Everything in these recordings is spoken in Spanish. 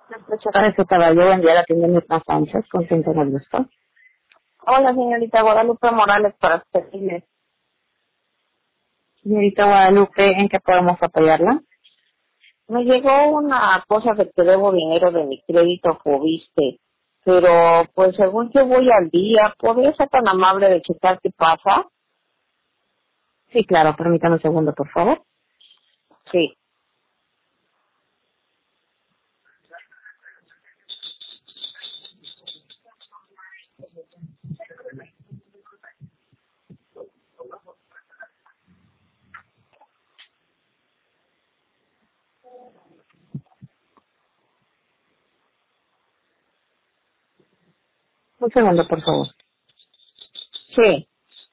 Parece caballo, buen día, la tienda Mirna Sánchez, con quien tengo el gusto. Hola, señorita Guadalupe Morales, para servirle. Señorita Guadalupe, ¿en qué podemos apoyarla? Me llegó una cosa de que debo dinero de mi crédito Fobiste, pero pues según yo voy al día, ¿podría ser tan amable de checar qué pasa? Sí, claro, permítame un segundo, por favor. Sí, Un segundo, por favor. sí,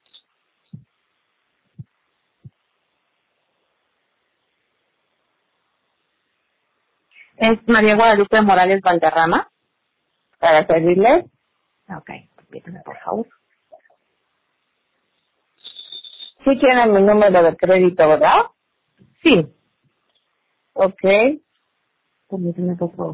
¿Es María Guadalupe Morales Valderrama? para servirle. Ok, permítame, por favor. Sí tiene mi número de crédito, ¿verdad? Sí, Ok, permítame, por favor.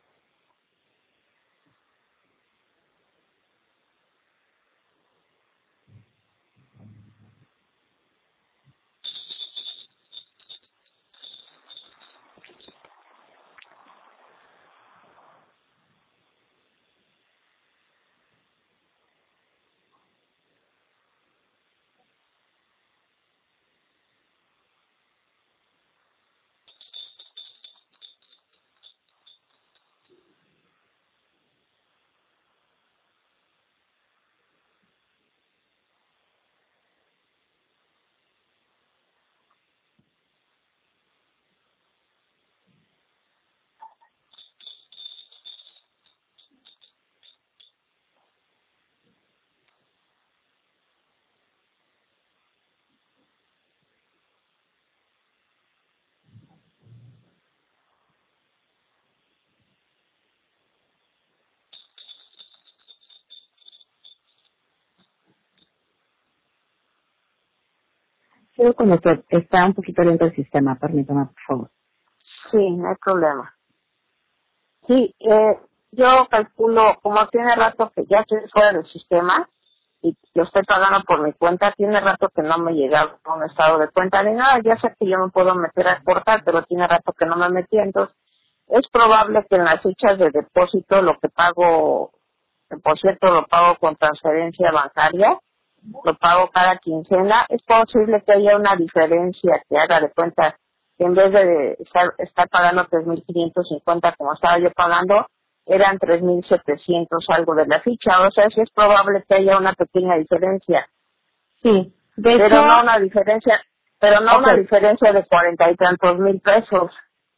Quiero con usted, está un poquito lento el sistema, permítame, por favor. sí, no hay problema. Sí, yo calculo, como tiene rato que ya estoy fuera del sistema, y yo estoy pagando por mi cuenta, tiene rato que no me llega un estado de cuenta ni nada, ya sé que yo me puedo meter a cortar, pero tiene rato que no me metí, entonces es probable que en las fechas de depósito lo que pago, que por cierto lo pago con transferencia bancaria, lo pago cada quincena, es posible que haya una diferencia que haga de cuenta que en vez de estar pagando 3.550 como estaba yo pagando, eran 3.700 algo de la ficha, o sea, sí es probable que haya una pequeña diferencia, Sí, de hecho, pero no una diferencia, pero no una ok, diferencia de 40 y tantos mil pesos.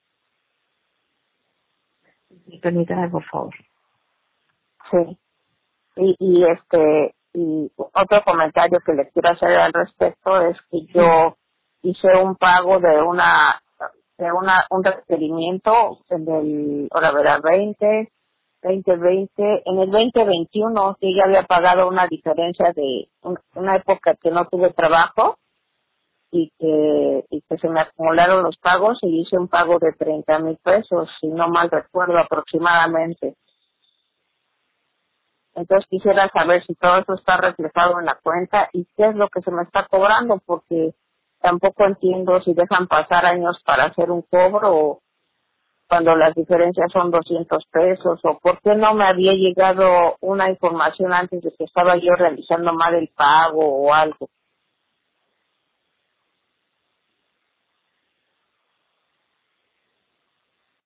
permítame, por favor. Sí. Y otro comentario que le quiero hacer al respecto es que Sí, yo hice un pago un requerimiento en el, ahora verá, 2020, en el 2021 que ya había pagado una diferencia de una época que no tuve trabajo y que se me acumularon los pagos y hice un pago de 30,000 pesos, si no mal recuerdo aproximadamente. Entonces quisiera saber si todo eso está reflejado en la cuenta y qué es lo que se me está cobrando, porque tampoco entiendo si dejan pasar años para hacer un cobro o cuando las diferencias son 200 pesos o por qué no me había llegado una información antes de que estaba yo realizando mal el pago o algo.